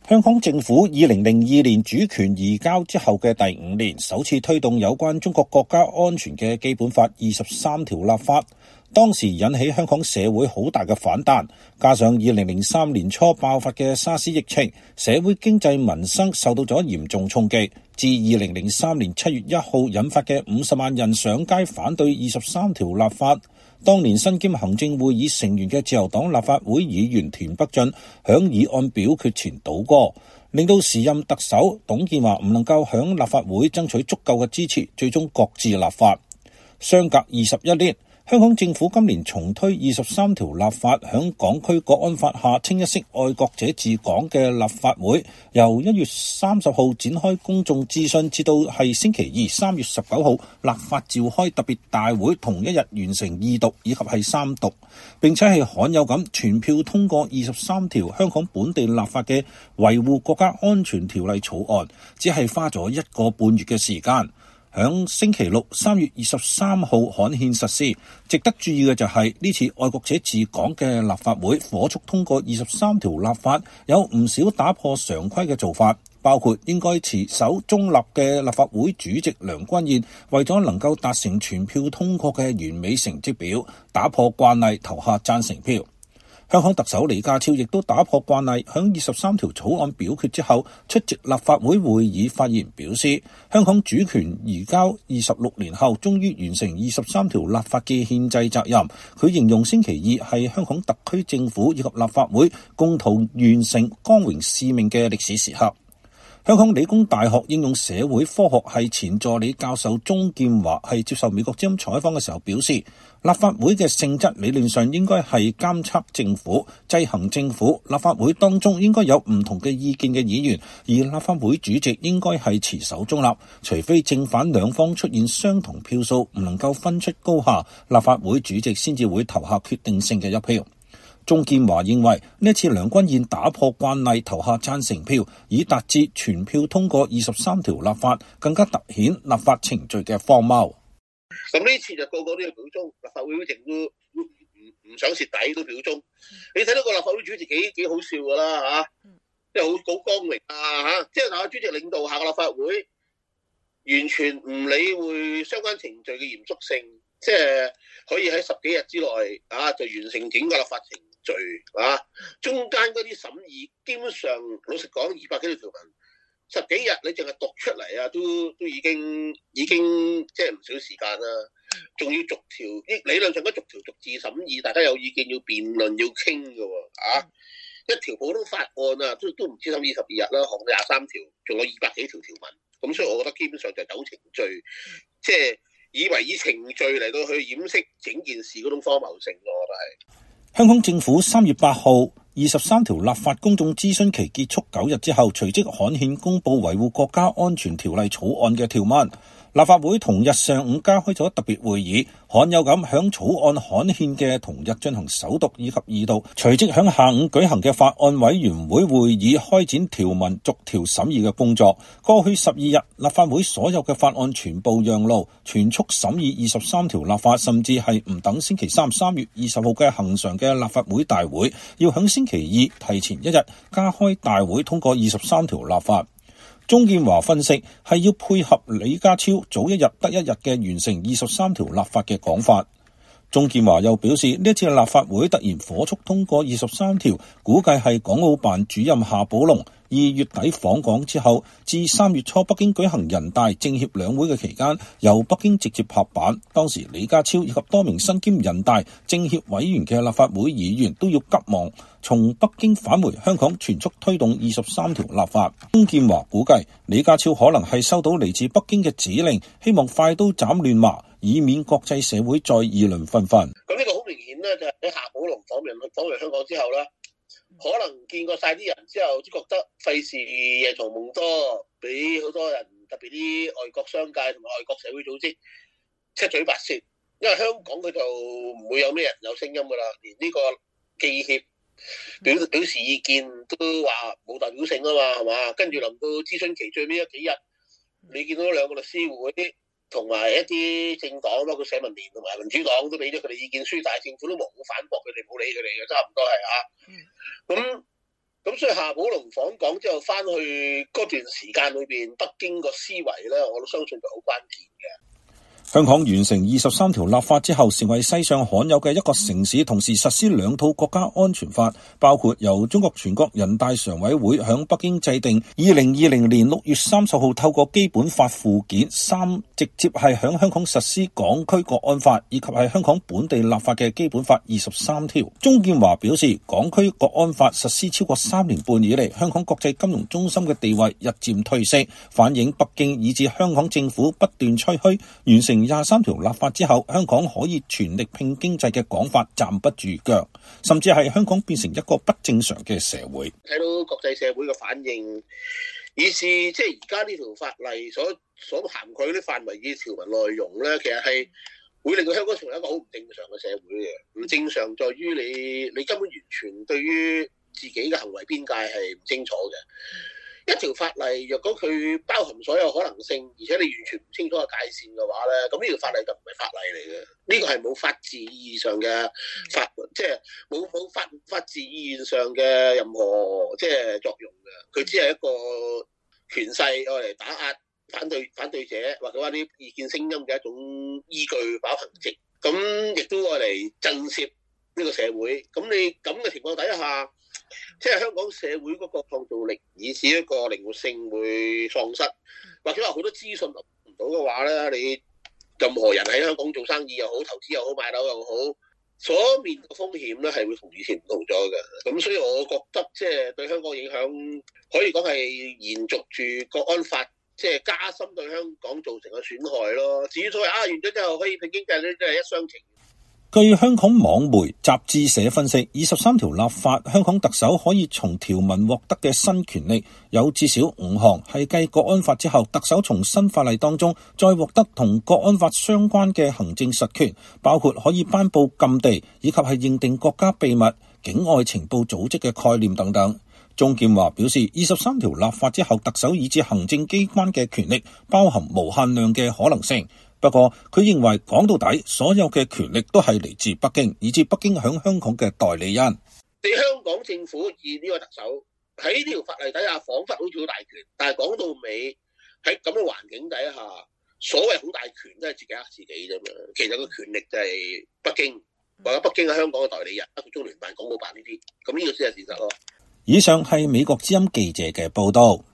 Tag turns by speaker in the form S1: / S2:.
S1: 香港政府2002年主權移交之後嘅第5年，首次推動有關中國國家安全嘅基本法23條立法，當時引起香港社會好大嘅反彈，加上2003年初爆發嘅沙士疫情，社會經濟民生受到咗嚴重衝擊，至2003年7月1號引發嘅50萬人上街反對23條立法。當年身兼行政會議成員嘅自由黨立法會議員田北俊響議案表決前倒戈，令到時任特首董建華唔能夠響立法會爭取足夠嘅支持，最終擱置立法。相隔21年，香港政府今年重推23條立法，響港區國安法下清一色愛國者治港嘅立法會，由1月30號展開公眾諮詢，至到係星期二3月19號立法召開特別大會，同一日完成二讀以及係三讀，並且係罕有咁全票通過23條香港本地立法嘅維護國家安全條例草案，只係花咗1個半月嘅時間。響星期六3月23號刊憲實施。值得注意嘅就係呢次愛國者治港嘅立法會火速通過23條立法，有唔少打破常規嘅做法，包括應該持守中立嘅立法會主席梁君彥為咗能夠達成全票通過嘅完美成績表，打破慣例投下贊成票。香港特首李家超亦都打破慣例，響23條草案表決之後出席立法會會議發言，表示香港主權移交26年後終於完成23條立法嘅憲制責任。佢形容星期二係香港特區政府以及立法會共同完成光榮使命嘅歷史時刻。香港理工大學應用社會科學系前助理教授鍾劍華係接受美國之音採訪嘅時候表示，立法會嘅性質理論上應該係監測政府、制衡政府，立法會當中應該有唔同嘅意見嘅議員，而立法會主席應該係持守中立，除非正反兩方出現相同票數，唔能夠分出高下，立法會主席先至會投下決定性嘅一票。鍾建華認為呢次梁君彥打破慣例投下贊成票，以達至全票通過23條立法，更加凸顯立法程序嘅荒謬。
S2: 咁呢次就個個都要表忠，立法會主席都唔想蝕底都表忠。你睇到個立法會主席幾好笑噶啦嚇，即係好光榮啊嚇，即係立法會主席領導下個立法會，完全唔理會相關程序嘅嚴肅性，即係可以喺10幾日之內啊就完成整個立法程序啊。中間嗰啲審議基本上老實講200幾條條文。10幾日你淨係讀出嚟啊，都已經即係唔少時間啦，仲要逐條，理論上都逐條逐字審議，大家有意見要辯論要傾嘅喎，一條普通法案啊，都唔知審議12日啦，行到23條，仲有200幾條條文，咁所以我覺得基本上就係走程序，即係以為以程序嚟到去掩飾整件事嗰種荒謬性咯，我覺得係。
S1: 香港政府3月8號23條立法公眾諮詢期結束9日之後，隨即刊憲公佈維護國家安全條例草案嘅條文。立法會同日上午加開咗特別會議，罕有咁響草案刊憲嘅同日進行首讀以及二讀，隨即響下午舉行嘅法案委員會會議開展條文逐條審議嘅工作。過去12日，立法會所有嘅法案全部讓路，全速審議23條立法，甚至係唔等星期3月20號嘅恆常嘅立法會大會，要響星期二提前1日加開大會通過23條立法。鍾建華分析係要配合李家超早一日得一日嘅完成23條立法嘅講法。鍾建華又表示，呢次立法會突然火速通過23條，估計係港澳辦主任夏寶龍2月底訪港之後，至3月初北京舉行人大政協兩會嘅期間，由北京直接拍板。當時李家超以及多名身兼人大政協委員嘅立法會議員都要急忙從北京返回香港，全速推動23條立法。鍾建華估計李家超可能係收到嚟自北京嘅指令，希望快刀斬亂麻，以免國際社會再議論紛紛。
S2: 咁呢個好明顯咧，就係喺夏寶龍訪問香港之後啦，可能見過晒啲人之後，都覺得費事夜長夢多，俾好多人特別啲外國商界同埋外國社會組織七嘴八舌。因為香港佢就唔會有咩人有聲音噶啦，連呢個記協表示意見都話冇代表性啊嘛，係嘛？跟住臨到諮詢期最尾嗰幾日，你見到兩個律師會同埋一啲政黨，包括社民連同埋民主黨都俾咗佢哋意見書，但係政府都冇反駁佢哋，冇理佢哋嘅，差唔多係啊。咁咁所以夏寶龍訪港之後翻去嗰段時間裏邊，北京個思維咧，我都相信就好關鍵嘅。
S1: 香港完成23條立法之後，成為世上罕有嘅一個城市，同時實施2套國家安全法，包括由中國全國人大常委會響北京制定2020年6月30號透過基本法附件3直接係響香港實施港區國安法，以及係香港本地立法嘅基本法23條。鍾建華表示，港區國安法實施超過3年半以嚟，香港國際金融中心嘅地位日漸退色，反映北京以至香港政府不斷吹噓完成23條立法之後，香港可以全力拼經濟嘅講法站不住腳，甚至係香港變成一個不正常嘅社會。
S2: 睇到國際社會嘅反應，以至即係而家呢條法例所涵蓋啲範圍嘅條文內容咧，其實係會令到香港成為一個好唔正常嘅社會嘅。唔正常在於你根本完全對於自己嘅行為邊界係唔清楚嘅。一條法例若果佢包含所有可能性，而且你完全唔清楚個界線嘅話咧，咁呢條法例就唔係法例嚟嘅。呢個係冇法治意義上嘅法，即係冇法治意義上嘅任何即係作用嘅。佢只係一個權勢用嚟打壓反對者或者話啲意見聲音嘅一種依據把憑藉，咁亦都用嚟震懾呢個社會。咁你咁嘅情況底下，即係香港社會嗰個創造力，以至一個靈活性會喪失，或者話好多資訊攞唔到嘅話咧，你任何人喺香港做生意又好、投資又好、買樓又好，所面嘅風險咧係會同以前唔同咗嘅。咁所以我覺得即係對香港影響，可以講係延續住國安法，即係加深對香港造成嘅損害咯。至於所謂完咗之後可以拼經濟咧，真係一廂情願。
S1: 據香港網媒雜誌社分析，23條立法，香港特首可以從條文獲得嘅新權力有至少5項，係繼國安法之後，特首從新法例當中再獲得同國安法相關嘅行政實權，包括可以頒布禁地，以及係認定國家秘密、境外情報組織嘅概念等等。鍾建華表示，23條立法之後，特首以至行政機關嘅權力包含無限量嘅可能性。不過佢認為講到底，所有嘅權力都係嚟自北京，以至北京響香港嘅代理人。
S2: 你香港政府而呢個特首喺呢條法例底下，彷彿好似好大權，但係講到尾喺咁嘅環境底下，所謂好大權都係自己呃自己啫嘛。其實個權力就係北京，或者北京喺香港嘅代理人，包括中聯辦、港澳辦呢啲，咁呢個先係事實咯。
S1: 以上係美國之音記者嘅報道。